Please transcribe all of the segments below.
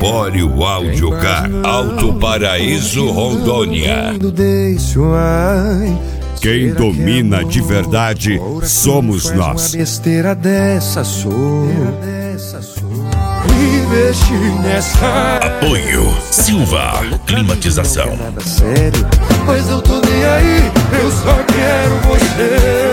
Empório Audiocar, Alto Paraíso, Rondônia. Quem domina de verdade somos nós. Besteira dessa sou. Investir nessa. Apoio Silva Climatização. Nada sério, mas eu tô nem aí, eu só quero você.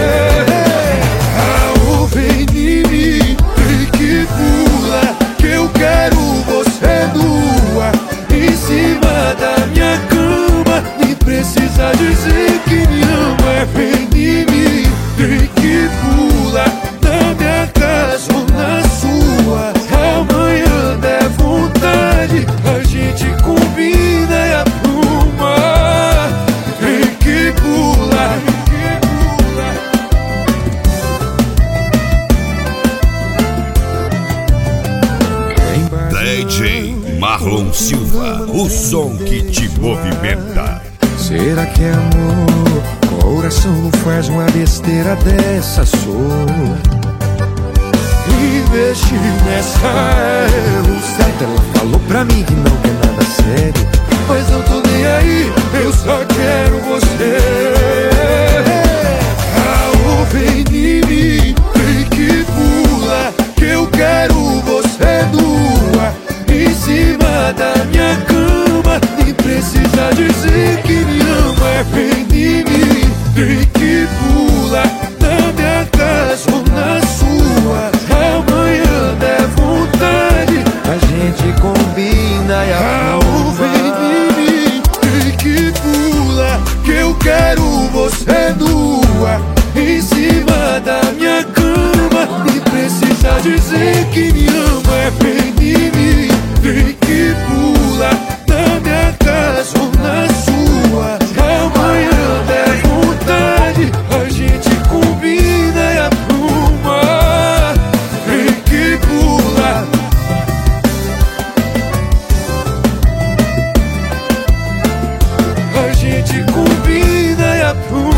Vem em mim e que pula, que eu quero você nua em cima da minha cama. Nem precisa dizer que me ama. Vem em mim e que pula na minha casa ou na sua. Amanhã der vontade, a gente combina e apruma. Vem que pula. DJ Marlon Silva, o som que te movimenta. Será que é amor? Coração não faz uma besteira dessa, sou. Investir nessa é o certo. Ela falou pra mim que não quer nada sério, mas eu tô nem aí, eu só quero você. Vem em mim e que pula, que eu quero você nua em cima da minha cama. Nem precisa dizer que me ama. Vem em mim e que pula na minha casa ou na sua. Amanhã der vontade, a gente combina e arruma. Vem em mim e que pula, que eu quero você nua em cima da minha cama. Nem precisa dizer que me ama. Vem em mim e que pula na minha casa ou na sua. Amanhã der vontade, a gente combina e apruma. Vem que pula. A gente combina e apruma.